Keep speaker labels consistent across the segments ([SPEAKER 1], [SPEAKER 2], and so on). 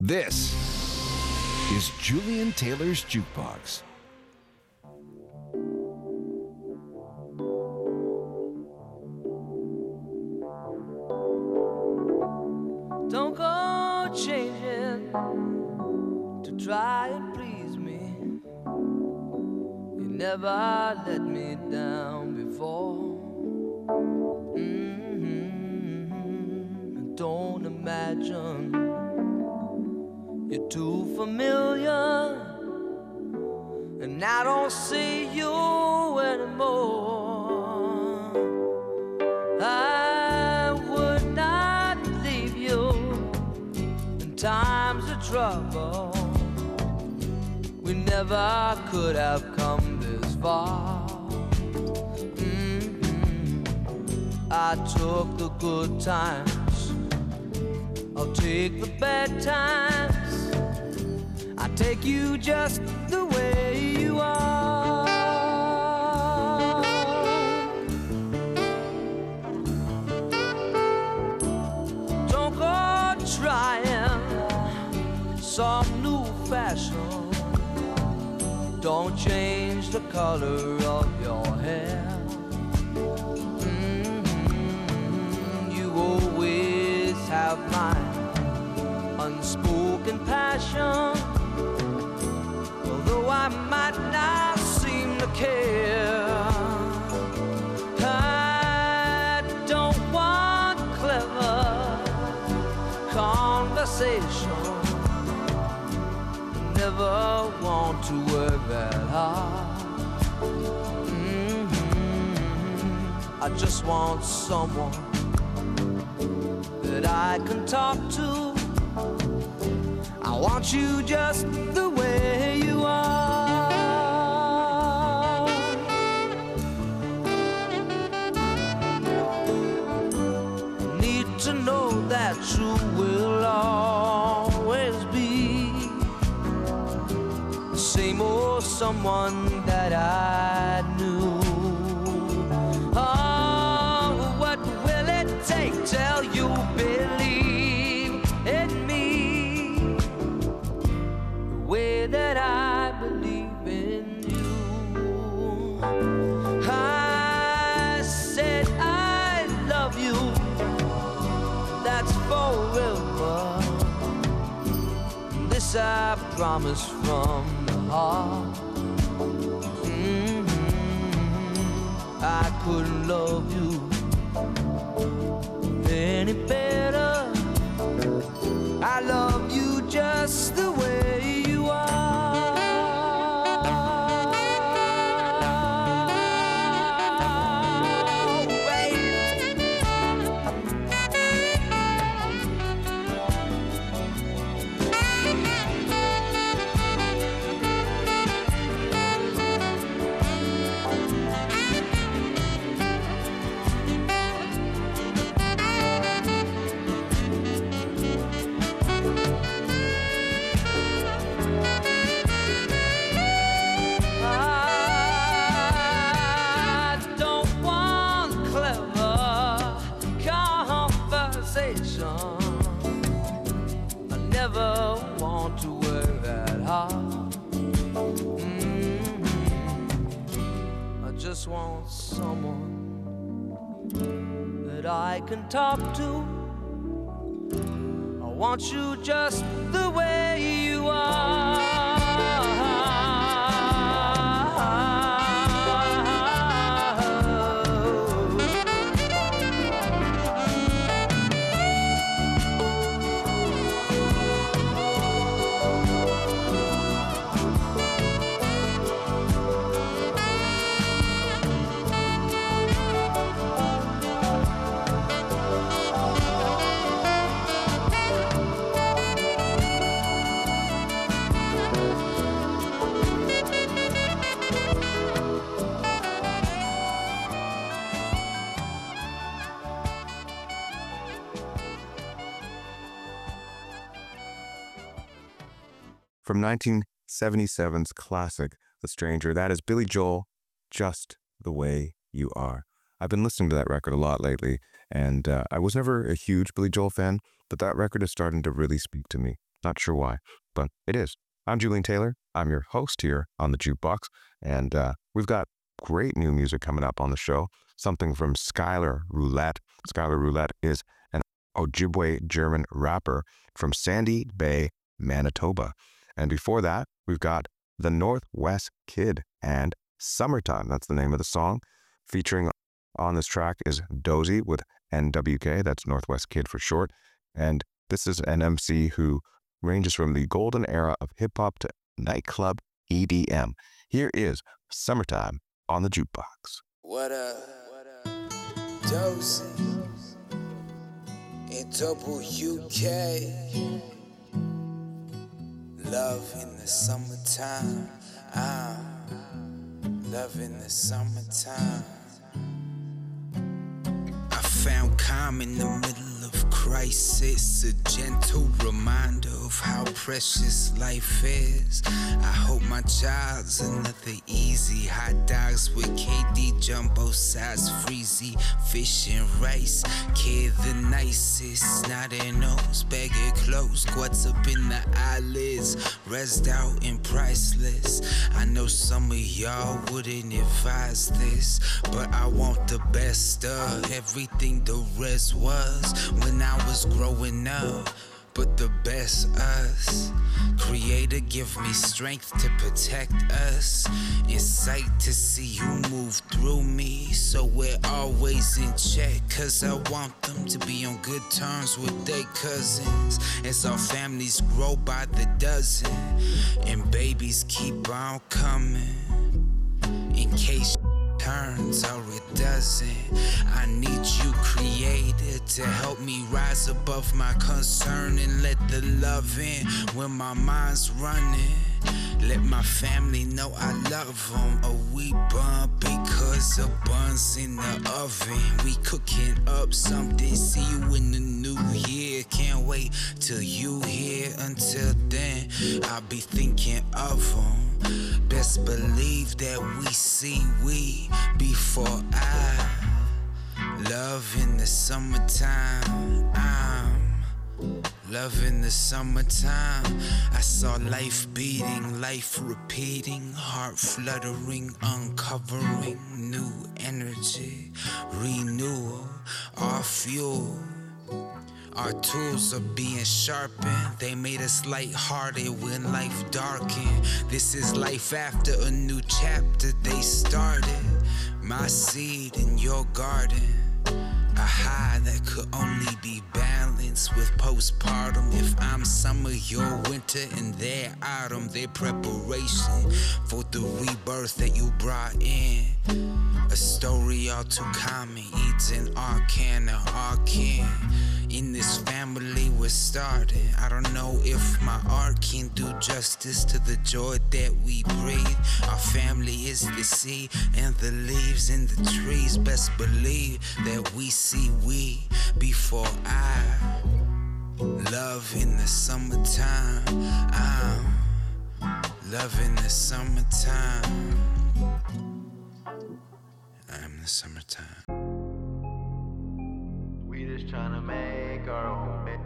[SPEAKER 1] This is Julian Taylor's Jukebox.
[SPEAKER 2] Don't go changing to try and please me. You never let me down before. Don't imagine you're too familiar, and I don't see you anymore. I would not leave you in times of trouble. We never could have come this far. I took the good times, I'll take the bad times. I take you just the way you are. Don't go trying some new fashion. Don't change the color of your hair. You always have my unspoken passion. Although I might not seem to care, I don't want clever conversation. Never want to work that hard. I just want someone that I can talk to. I want you just the way you are. Need to know that you will always be the same old someone that I knew. Oh, what will it take till you believe in me the way that I believe in you? I said I love you, that's forever. This I promise from the heart. I couldn't love you any better. I love you just the way you are. I never want to work that hard. I just want someone that I can talk to. I want you just the way you are.
[SPEAKER 3] From 1977's classic, The Stranger, that is Billy Joel, Just the Way You Are. I've been listening to that record a lot lately, and I was never a huge Billy Joel fan, but that record is starting to really speak to me. Not sure why, but it is. I'm Julian Taylor. I'm your host here on the Jukebox, and we've got great new music coming up on the show. Something from Skylar Roulette. Skylar Roulette is an Ojibwe German rapper from Sandy Bay, Manitoba. And before that, we've got The Northwest Kid and Summertime. That's the name of the song. Featuring on this track is Dozy with NWK. That's Northwest Kid for short. And this is an MC who ranges from the golden era of hip-hop to nightclub EDM. Here is Summertime on the Jukebox.
[SPEAKER 4] What up? Dozy in double UK. Love in the summertime. Love in the summertime. I found calm in the middle of crisis, a gentle reminder of how precious life is. I hope my child's another easy hot dogs with KD jumbo size freezy fish and rice. Kid the nicest, not a nose, bag it close, squats up in the eyelids, rest out and priceless. I know some of y'all wouldn't advise this, but I want the best of everything the rest was when I was growing up. But the best us, Creator give me strength to protect us, insight to see you move through me, so we're always in check, cause I want them to be on good terms with their cousins, as our families grow by the dozen, and babies keep on coming, in case turns or it doesn't. I need you, Creator, to help me rise above my concern and let the love in when my mind's running. Let my family know I love them. Or we bun because of buns in the oven. We cooking up something. See you in the new year. Can't wait till you here. Until then, I'll be thinking of them. Best believe that we see we before I love in the summertime. I'm love in the summertime. I saw life beating, life repeating, heart fluttering, uncovering new energy, renewal, our fuel. Our tools are being sharpened. They made us lighthearted when life darkened. This is life after a new chapter they started. My seed in your garden. A high that could only be balanced with postpartum. If I'm summer, you're winter, and they're autumn. Their preparation for the rebirth that you brought in. A story all too common, eats an arcana, arcane. In this family we're starting. I don't know if my art can do justice to the joy that we breathe. Our family is the sea and the leaves in the trees. Best believe that we see we before I love in the summertime. I'm love in the summertime. I'm the summertime.
[SPEAKER 5] We just tryna make our own baby.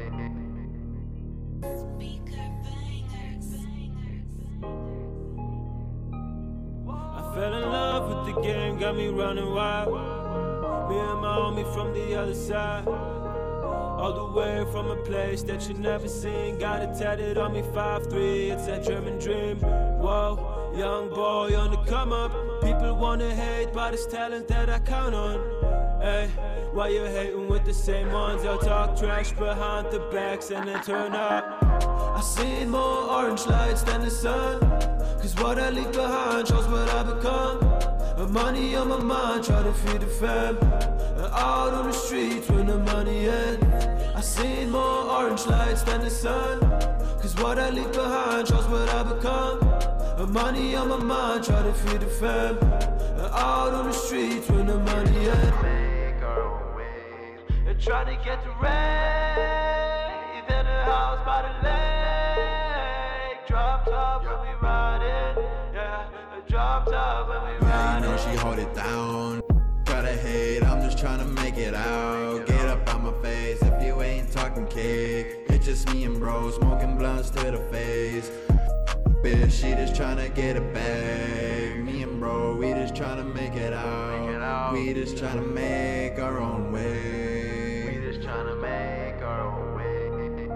[SPEAKER 6] I fell in love with the game, got me running wild. Me and my homie from the other side. All the way from a place that you never seen. Got it tatted on me 5'3", it's that German dream. Whoa, young boy on the come up. People wanna hate, but it's talent that I count on. Hey, why you hating with the same ones? They'll talk trash behind the backs and then turn up. I seen more orange lights than the sun, cause what I leave behind shows what I become. Money on my mind, try to feed the fam. Out on the streets when the money ends. I seen more orange lights than the sun, cause what I leave behind shows what I become. Money on my mind, try to feed the fam. Out on the streets when the money ends.
[SPEAKER 5] Make our own ways.
[SPEAKER 6] Trying to get the rave in a house by the lake. Drop top when we riding, yeah. Drop top when we riding.
[SPEAKER 7] You know she hold it down. Gotta hate, I'm just trying to make it out. Get up on my face if you ain't talking cake. Hit just me and bro, smoking blunts to the face. Bitch, she just tryna get a bag. Me and bro, we just tryna make it out. We just tryna make our own way.
[SPEAKER 5] We just tryna make our own way.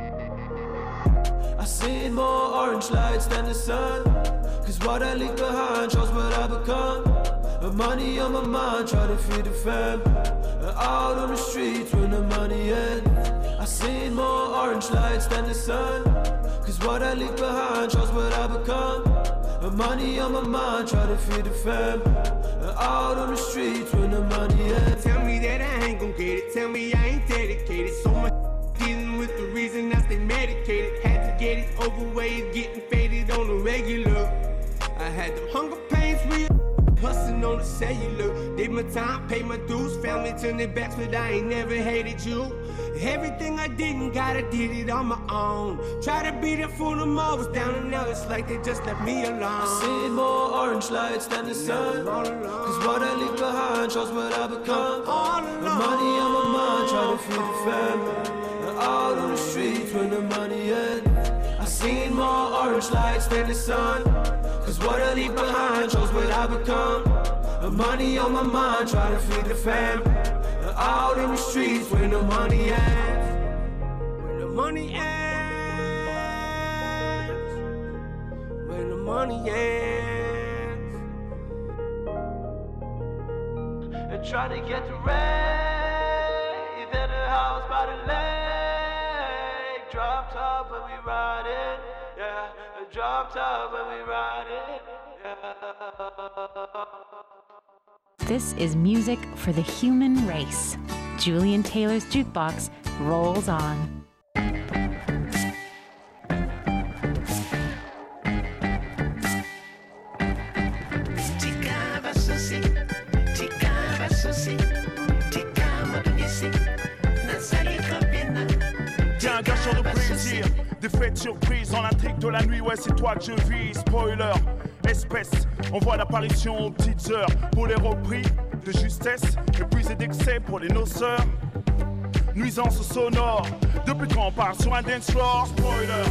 [SPEAKER 6] I seen more orange lights than the sun. Cause what I leave behind shows what I become. Money on my mind, try to feed the fam. Out on the streets when the money ends. I seen more orange lights than the sun. Cause what I leave behind shows what I become. Money on my mind, try to feed the fam. Out on the streets when the money ends.
[SPEAKER 8] Tell me that I ain't gon' get it, tell me I ain't dedicated. So much dealing with the reason I stay medicated. Had to get it over with, getting faded on the regular. I had them hunger pains real. Hustling on the cellular. Did my time, paid my dues. Family turned their backs, but I ain't never hated you. Everything I didn't got, I did it on my own. Try to be there for them all, was down and out. It's like they just left me alone.
[SPEAKER 6] I seen more orange lights than the sun. Cause what I leave behind shows what I become. The money on my mind, try to feed the family. Out on the streets when the money ends. I seen more orange lights than the sun. Cause what I leave behind shows what I become. Money on my mind, try to feed the fam. Out in the streets when the money ends.
[SPEAKER 8] When the money ends. When the money ends.
[SPEAKER 6] And try to get the rave in the house by the lake. Drop top when we riding, yeah. Drop top when we riding, yeah.
[SPEAKER 9] This is music for the human race. Julian Taylor's Jukebox rolls on.
[SPEAKER 10] Tiens, un gâcheur de plaisir, des fêtes surprises dans l'intrigue de la nuit, ouais c'est toi que je vis, spoiler, espèce, on voit l'apparition aux petites heures, pour les repris de justesse, épuisés d'excès pour les noceurs, nuisance sonore, depuis quand on parle sur un dance floor, spoiler.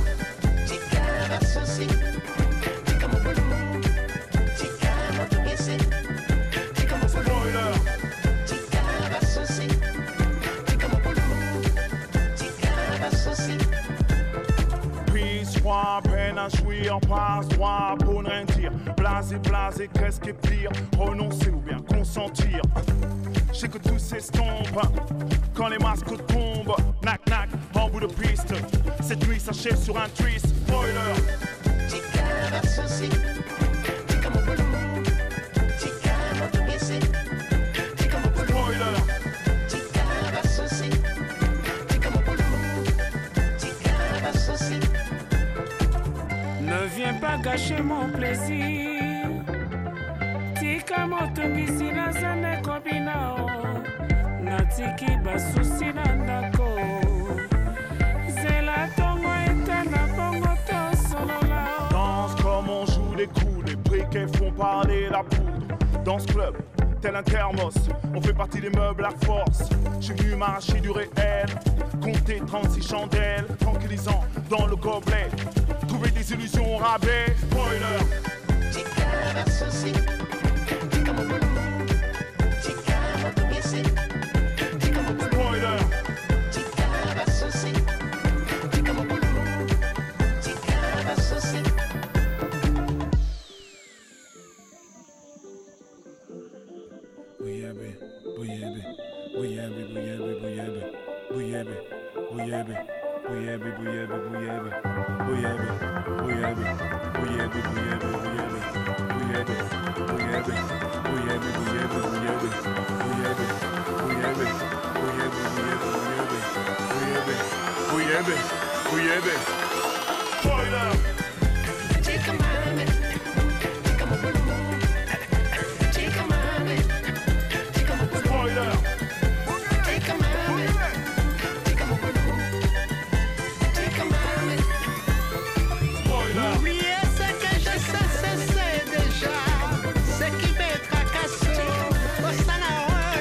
[SPEAKER 10] Peine à jouir, passe droit pour ne rien dire. Blasé, blasé, qu'est-ce qui est pire? Renoncer ou bien consentir. Je sais que tout s'estompe quand les masques tombent. Knack, knack, en bout de piste. Cette nuit s'achève sur un twist. Spoiler.
[SPEAKER 11] Ne viens pas gâcher mon plaisir. Tika motungisi na zane kobinao. Natiki basusi na ndako. Zela tongo etana bongo to solola.
[SPEAKER 10] Danse comme on joue des coups, des briquets font parler la poudre. Dans ce club, tel un thermos, on fait partie des meubles à force. J'suis venu m'arracher du réel, compter 36 chandelles, tranquillisant dans le gobelet. Trouver des illusions au rabais, spoiler.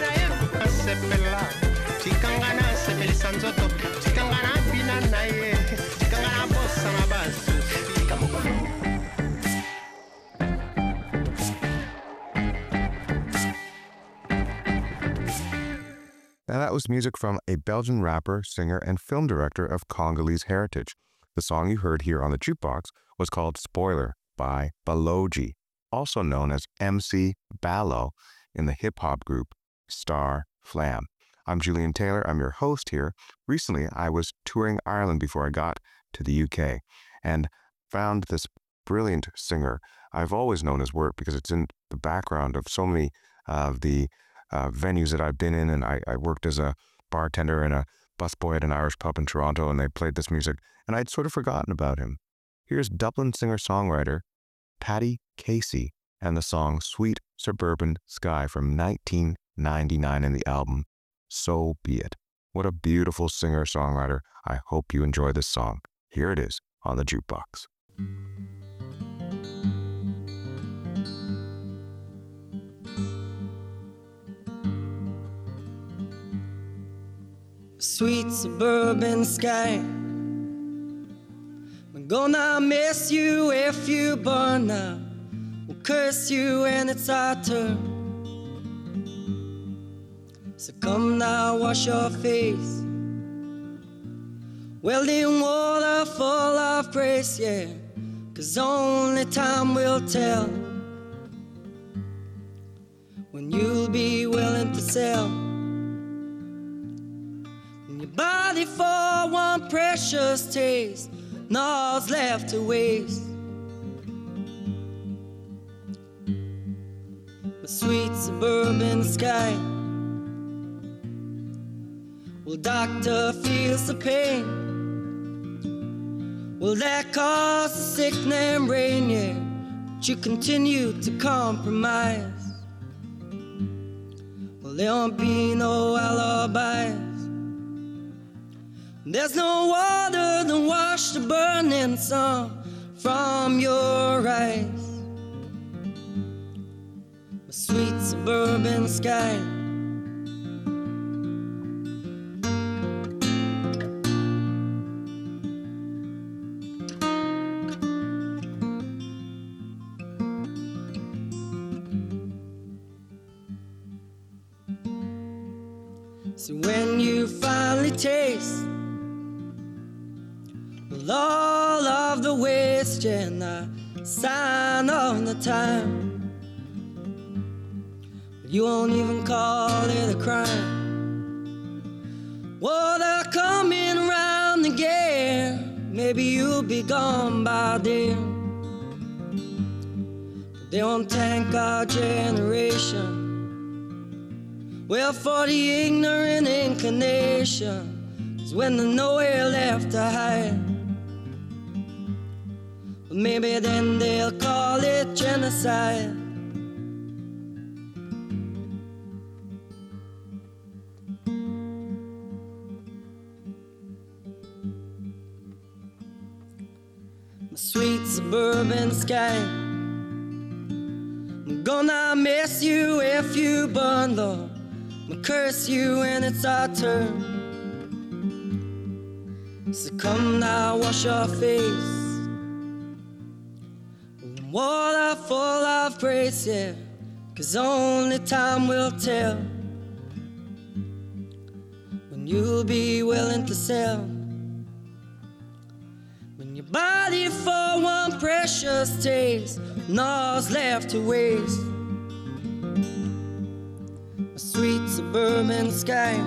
[SPEAKER 8] Chikangana sepeli sanzoto, chikangana bina naye.
[SPEAKER 3] Now that was music from a Belgian rapper, singer, and film director of Congolese heritage. The song you heard here on the Jukebox was called Spoiler by Baloji, also known as MC Ballo in the hip-hop group Star Flam. I'm Julian Taylor. I'm your host here. Recently, I was touring Ireland before I got to the UK and found this brilliant singer. I've always known his work because it's in the background of so many of the venues that I've been in, and I worked as a bartender and a busboy at an Irish pub in Toronto, and they played this music, and I'd sort of forgotten about him. Here's Dublin singer-songwriter Paddy Casey and the song Sweet Suburban Sky from 1999 in the album So Be It. What a beautiful singer-songwriter. I hope you enjoy this song. Here it is on the Jukebox.
[SPEAKER 12] Sweet suburban sky, I'm gonna miss you if you burn up. We'll curse you when it's our turn. So come now, wash your face, well in water full of grace, yeah, 'cause only time will tell when you'll be willing to sell your body for one precious taste, no's left to waste. The sweet suburban sky, well, doctor feels the pain, well, that cause the sickening rain, yeah, but you continue to compromise. Well, there won't be no alibis. There's no water to wash the burning sun from your eyes. A sweet suburban sky, so when you finally taste all of the waste and the sign of the time, you won't even call it a crime. Well, they're coming around again, maybe you'll be gone by then, but they won't thank our generation, well, for the ignorant inclination, 'cause when there's nowhere left to hide, maybe then they'll call it genocide. My sweet suburban sky, I'm gonna miss you if you burn though, I'm gonna curse you when it's our turn. So come now, wash your face, water full of grace, yeah, 'cause only time will tell when you'll be willing to sell, when your body for one precious taste, no's left to waste. A sweet suburban sky,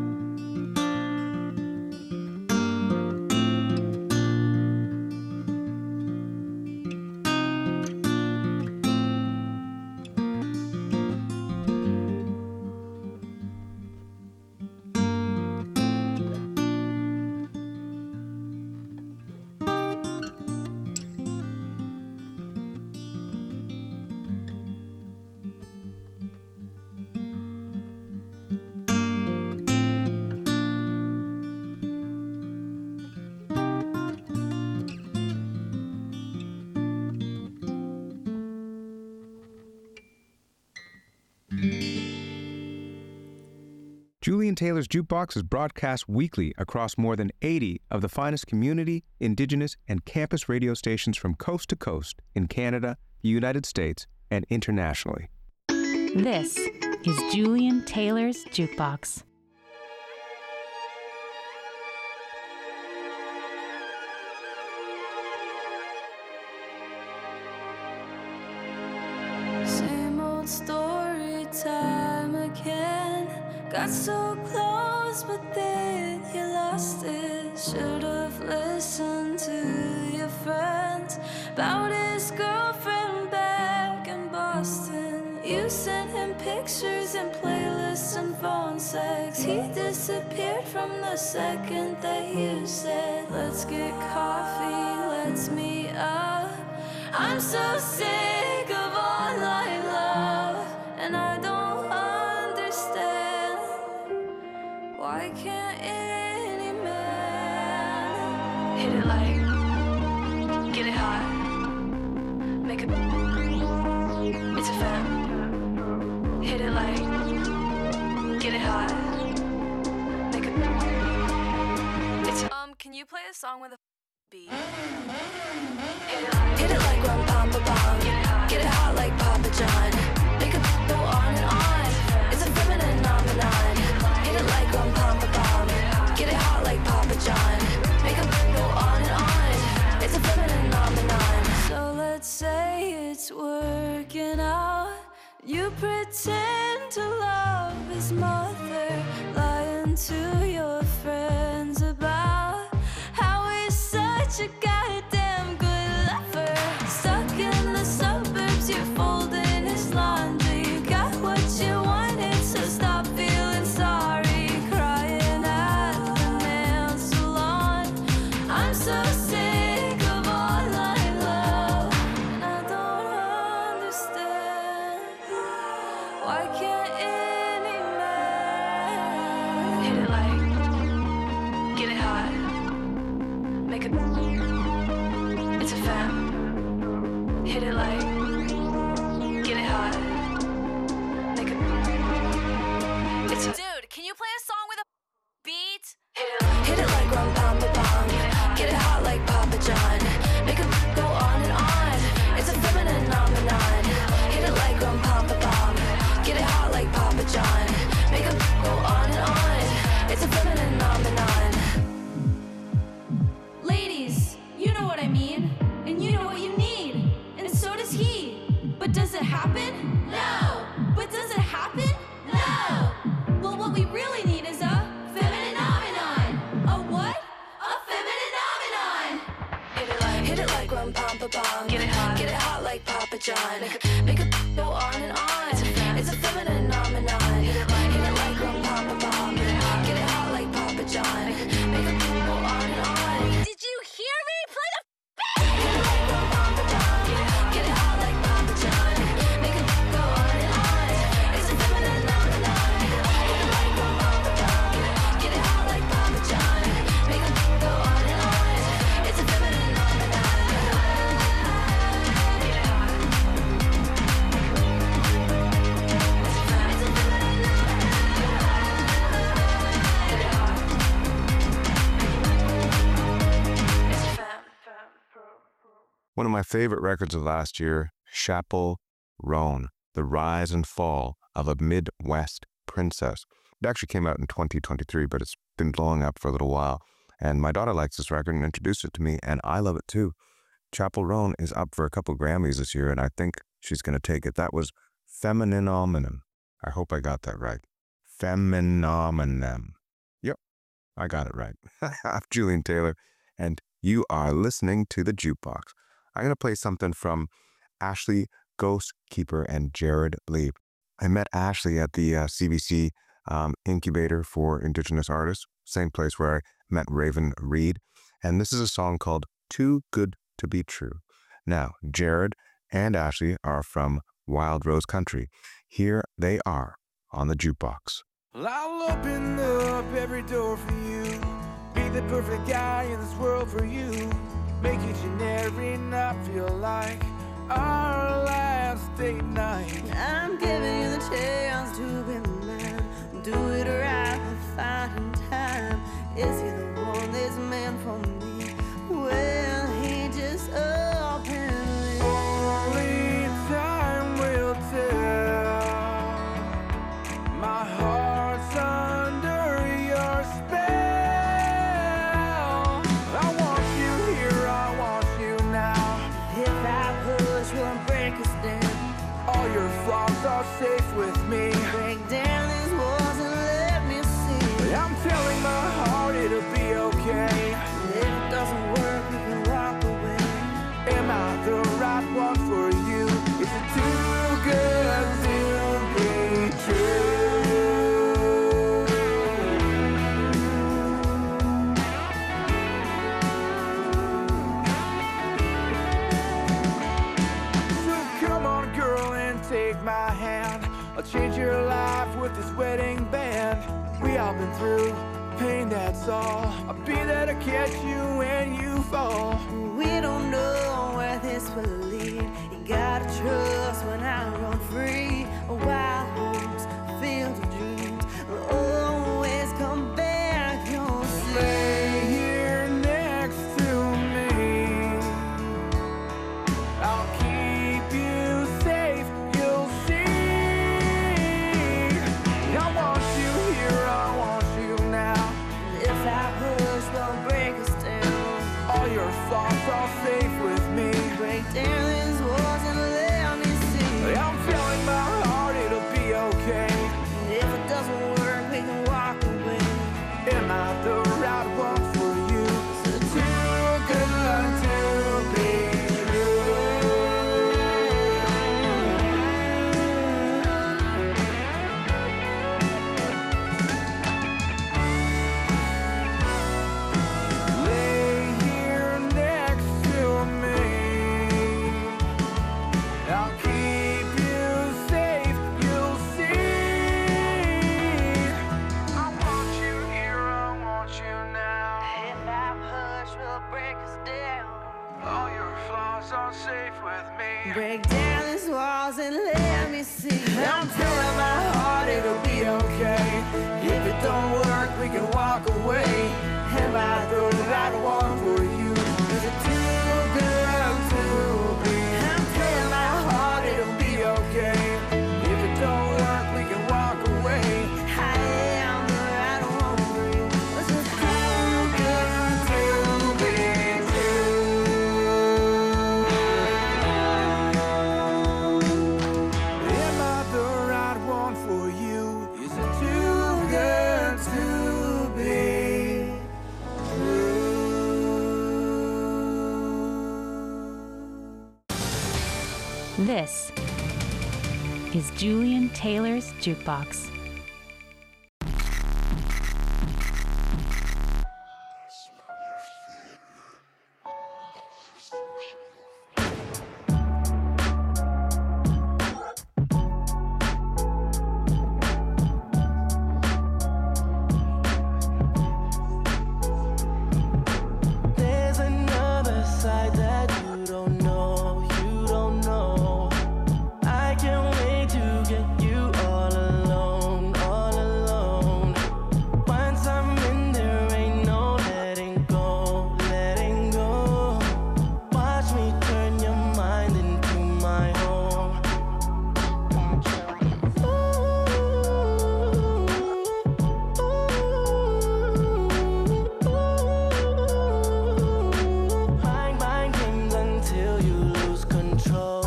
[SPEAKER 13] Julian Taylor's Jukebox is broadcast weekly across more than 80 of the finest community, indigenous, and campus radio stations from coast to coast in Canada, the United States, and internationally.
[SPEAKER 9] This is Julian Taylor's Jukebox.
[SPEAKER 14] Got so close, but then you lost it. Should've listened to your friends about his girlfriend back in Boston. You sent him pictures and playlists and phone sex. He disappeared from the second that you said, let's get coffee, let's meet up. I'm so sick of online love, and I don't understand why can't any man hit it like, get it hot, make it, it's a fan. Hit it like, get it hot, make it, it's a, can you play a song with a beat? Hit it like rum pam pa pam. Get it hot like Papa John. Make it go on and on. It's a feminine phenomenon. Hit it like rum pam pa pam. Get it hot like Papa John. Make it go on and on. It's a feminine phenomenon. So let's say it's working out. You pretend to love his mother, lying to your friends about how he's such a goddamn good lover. Stuck in the suburbs, you're folding his laundry. You got what you wanted, so stop feeling sorry. Crying at the nail salon. I'm so sick of online love, and I don't understand why can't any man hit it like, get it hot, make it, it's a fam. Hit it like, get it hot, make it, it's a, dude, can you play a song with a beat? Hit it like rum pam pa pam. Get it hot like Papa John. Make it go on and on. It's a feminine phenomenon. Hit it like rum pam pa pam. Get it hot like Papa John. Make it go on and on. It's a feminine phenomenon. Ladies, you know what I mean, and you know what you need, and so does he. But does it happen? No. But does it happen? No. Well, what we really need is a feminine phenomenon. A what? A feminine phenomenon. Hit it like rum pam pa pam. Get it hot like Papa John. Make it go on and on. It's a feminine phenomenon. Hit it like rum pam pa pam. Get it hot like Papa John. Make it go on and on. Did you hear me? Play the beat. Hit it like rum pam pa pam. Get it hot like Papa John. Make it go on and on. It's a feminine phenomenon. Hit it like rum pam pa pam. Get it hot like Papa John. Make it go on and on. It's a feminine phenomenon. Get it hot.
[SPEAKER 3] One of my favorite records of last year, Chappell Roan, The Rise and Fall of a Midwest Princess. It actually came out in 2023, but it's been blowing up for a little while. And my daughter likes this record and introduced it to me, and I love it too. Chappell Roan is up for a couple Grammys this year, and I think she's going to take it. That was Femininominum. I hope I got that right. Femininominum. Yep, I got it right. I'm Julian Taylor, and you are listening to The Jukebox. I'm going to play something from Ashley Ghostkeeper and Jared Lee. I met Ashley at the CBC Incubator for Indigenous Artists, same place where I met Raven Reed. And this is a song called Too Good to Be True. Now, Jared and Ashley are from Wild Rose Country. Here they are on The Jukebox.
[SPEAKER 15] Well, I'll open up every door for you. Be the perfect guy in this world for you. Make it generic, not feel like our last date night.
[SPEAKER 16] I'm giving you the chance to be the man. Do it right and find time. Is he the one that's meant for me? Well, he just openly.
[SPEAKER 15] Only time will tell. My heart's under your spell. I want you here, I want you now.
[SPEAKER 16] If I push, we'll break us down.
[SPEAKER 15] All I'll change your life with this wedding band. We all been through pain, that's all. I'll be there to catch you when you fall.
[SPEAKER 16] We don't know where this will lead. You gotta trust when I run free. Wild hopes, field of dreams will always come back. You'll see.
[SPEAKER 15] Lay here next to me. I'll keep you safe. You'll see. I want you here. I want you now.
[SPEAKER 16] If I push, they'll break us down.
[SPEAKER 15] All your thoughts are safe with me.
[SPEAKER 16] Break down these walls and let me see.
[SPEAKER 15] I'm telling my heart it'll be okay.
[SPEAKER 16] And if it doesn't work, we can walk away.
[SPEAKER 15] Am I the right one for you? So too good to be true. Lay here next to me. I'll keep you safe. You'll see. I want you here. I want you now.
[SPEAKER 16] If I push, we'll break us down.
[SPEAKER 15] All your flaws are safe with me.
[SPEAKER 16] Break down these walls and let me see.
[SPEAKER 15] I'm telling my heart it'll be okay. If it don't work, we can walk away. Am I the right one for you? Is it too good to be? I'm telling my heart it'll be okay. If it don't work, we can walk away.
[SPEAKER 16] I am the right one for you. Is it
[SPEAKER 15] Too good to be true. Am I the right one for you? Is it too good to be
[SPEAKER 9] This is Julian Taylor's Jukebox.
[SPEAKER 2] There's another side that you don't know, you don't know. I can't wait to get you all alone, all alone. Once I'm in there, ain't no letting go, letting go. Watch me turn your mind into my home. Mind games until you lose control.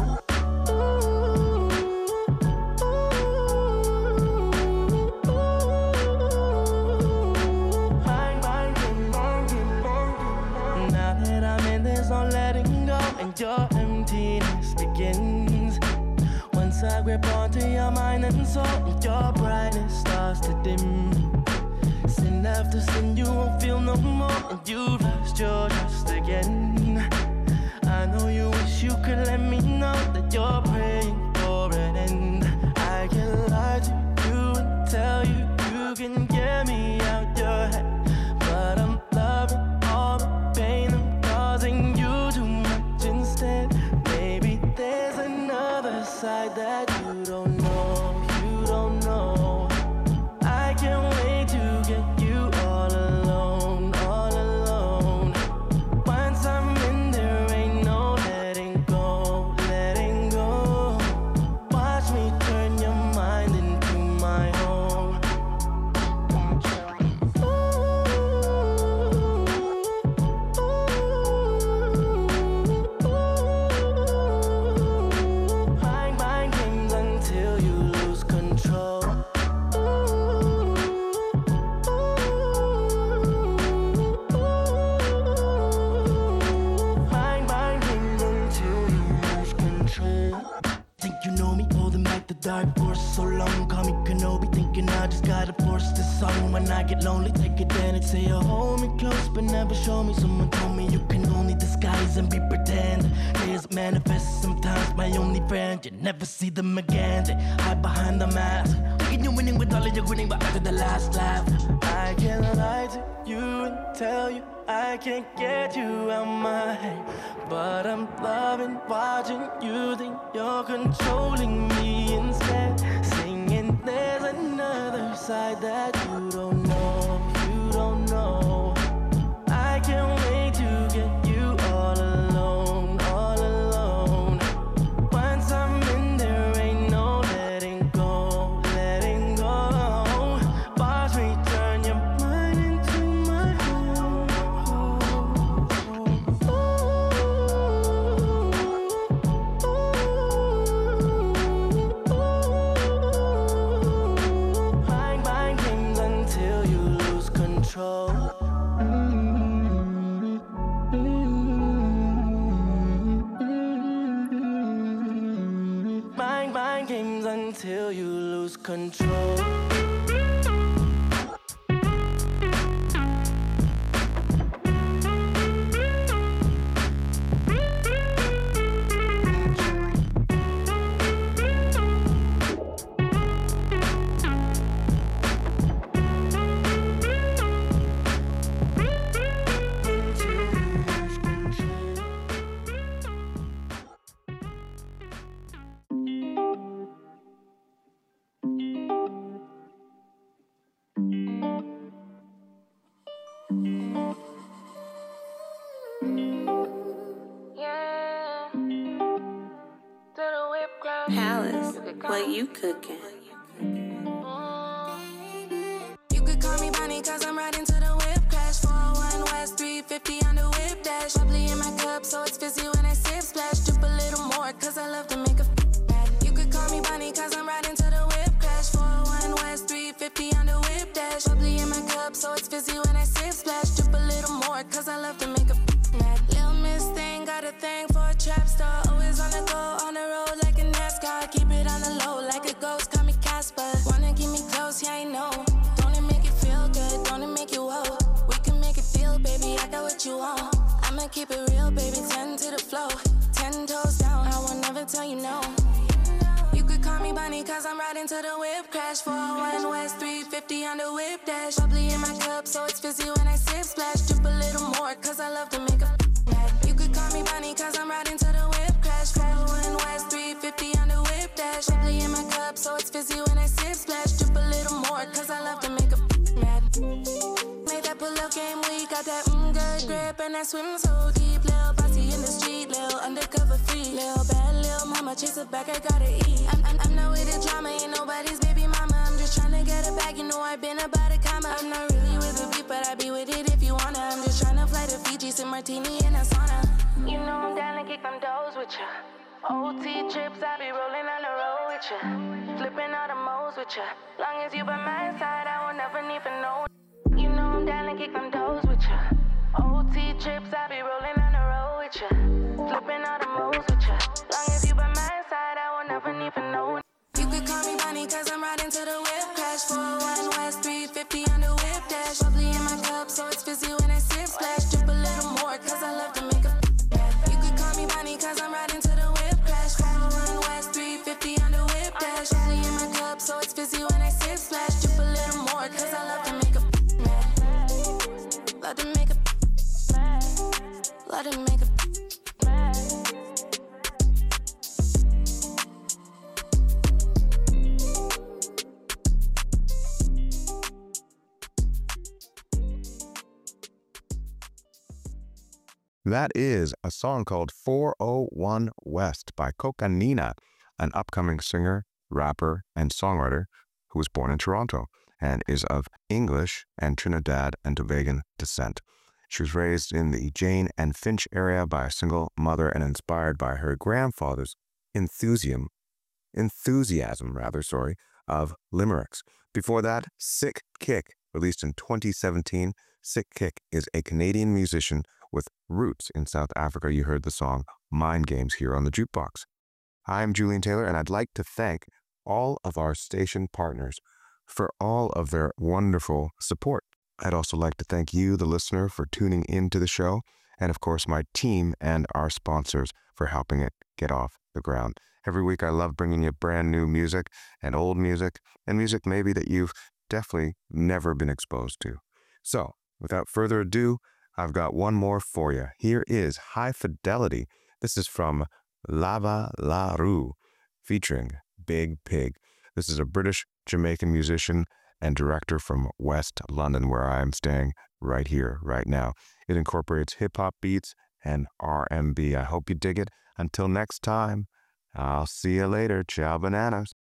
[SPEAKER 2] Mind games. Now that I'm in, there's no letting go, and your emptiness begins. Once I grip onto your mind and soul, your brightness starts to dim. Sin after sin, you won't feel no more, and you lost your trust again. I know you wish you could let me know that you're praying for an end. I can lie to you and tell you you can get me out your head, but I'm loving all the pain I'm causing you too much instead. Maybe there's another side that you don't know, you don't know. I can't wait to get you all alone, all alone. Once I'm in there, ain't no letting go, letting go. Watch me turn your mind into my home. Mind games until you lose control. Mind games until you lose control. Think you know me, holding back the dark force so long. Call me Kenobi, thinking I just gotta force this song. When I get lonely, take advantage, say you hold me close, but never show me. Someone told me you can only disguise and be pretend. Tears manifest sometimes. My only
[SPEAKER 17] friends, you never see them again. They hide behind the mask, thinking you're winning with all of your winning, but after the last laugh. I can't lie to you and tell you I can't get you out my head, but I'm loving watching you think you're controlling me instead. Singing there's another side that you don't know, you don't know. I can't wait to get you all alone, all alone. Once I'm in there, ain't no letting go, letting go. Watch me turn your mind into my home. Mind games until you lose control. Mind games until you lose control.
[SPEAKER 18] Palace, what you cooking? You could call me Bonnie cause I'm riding to the whip crash. 401 West 350 on the whip dash. Bubbly in my cup so it's fizzy when I sip splash. Drip a little more cause I love to make a mad. You could call me Bonnie cause I'm riding to the whip crash. 401 West 350 on the whip dash. Bubbly in my cup so it's fizzy when I sip splash. Drip a little more cause I love to make a mad. Lil' Miss Thing got a thing for a trap star. Always on the go, on the road like a NASCAR. Keep it on the low like a ghost, call me Casper. Wanna keep me close, yeah I know. Don't it make it feel good, don't it make you whoa. We can make it feel, baby, I got what you want. I'ma keep it real, baby, 10 to the flow. 10 toes down, I will never tell you no. You could call me Bonnie cause I'm riding to the whip crash. 401 West 350 on the whip dash. Bubbly in my cup so it's fizzy when I sip splash. Drip a little more cause I love to make a mad. You could call me Bonnie cause I'm riding to the whip crash. 401 West 350 on the whip dash. Bubbly in my cup so it's fizzy when I sip splash. Drip a little more cause I love to make a mad. Made that pull up game week, got that good grip and I swim so deep. Lil' bossy in the street, lil' undercover free. Lil' bad, lil' mama, chase her back, I gotta eat. I'm not with the drama, ain't nobody's baby mama. I'm just tryna get it back, you know I've been about a comma. I'm not really with the beat, but I be with it if you wanna. I'm just tryna fly to Fiji, sip martini in a sauna. You know I'm down to kick them doors with ya. OT trips, I be rolling on the road with ya. Flipping all the modes with ya. Long as you by my side, I will never need for no. You know I'm down to kick them doors with ya. OT trips, I be rolling on the road with ya. Flipping all the modes with ya. Long as you by my side, I will never need for no. You could call me Bonnie cause I'm riding to the whip crash. 401 West 350 on the whip dash. Bubbly in my cup so it's fizzy when I sip splash. Drip a little more cause I love to make a mad. You could call me Bonnie cause I'm riding to the whip crash. 401 West 350 on the whip dash. Bubbly in my cup so it's fizzy when I sip splash. Drip a little more cause I love to make a mad. Love to make a mad. Love to make a mad.
[SPEAKER 3] That is a song called 401 West by Cocanina, an upcoming singer, rapper, and songwriter who was born in Toronto and is of English and Trinidad and Tobagan descent. She was raised in the Jane and Finch area by a single mother and inspired by her grandfather's enthusiasm of limericks. Before that, Sick Kick, released in 2017. Sick Kick is a Canadian musician with roots in South Africa. You heard the song Mind Games here on the Jukebox. I'm Julian Taylor, and I'd like to thank all of our station partners for all of their wonderful support. I'd also like to thank you, the listener, for tuning into the show, and of course my team and our sponsors, for helping it get off the ground. Every week I love bringing you brand new music and old music and music maybe that you've definitely never been exposed to. So, without further ado, I've got one more for you. Here is High Fidelity. This is from Lava La Rue, featuring Big Pig. This is a British Jamaican musician and director from West London, where I am staying right here, right now. It incorporates hip-hop beats and R&B. I hope you dig it. Until next time, I'll see you later. Ciao, bananas.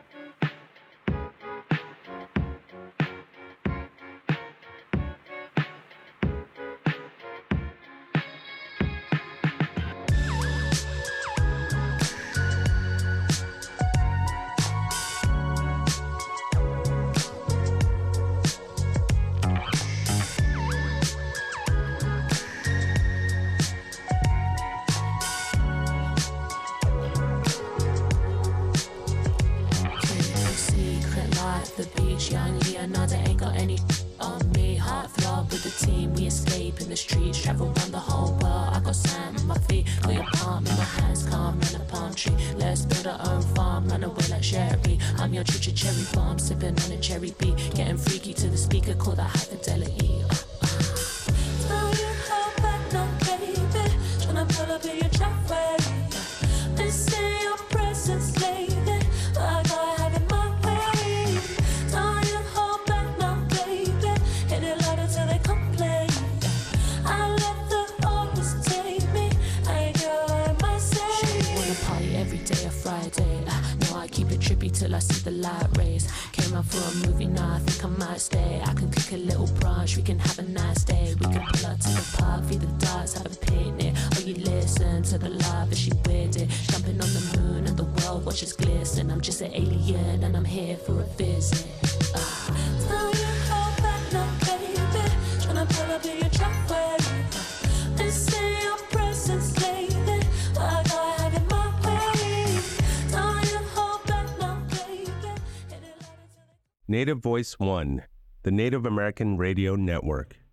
[SPEAKER 19] I'm your choo-choo cherry bomb, sipping on a cherry beat, getting freaky to the speaker, call that High Fidelity.
[SPEAKER 20] Tell you how back now, baby, tryna pull up in your driveway. They say your presence lately, but I gotta have it my way. Tell you how back now, baby, hit it louder till they complain. I let the others take me, I go my say.
[SPEAKER 19] She wanna party every day of Friday. I keep it trippy till I see the light rays. Came out for a movie, now I think I might stay. I can cook a little brunch, we can have a nice day. We can pull up to the park, feed the dogs, have a picnic. Or you listen to the love as she weird it. Jumping on the moon and the world watches glisten. I'm just an alien and I'm here for a visit.
[SPEAKER 20] Tell you how back now, baby, tryna pull up in your driveway. They say your presence lately, but I gotta have it my way. Tell you how back now, baby, hit it louder till they...
[SPEAKER 21] Native Voice One, the Native American Radio Network.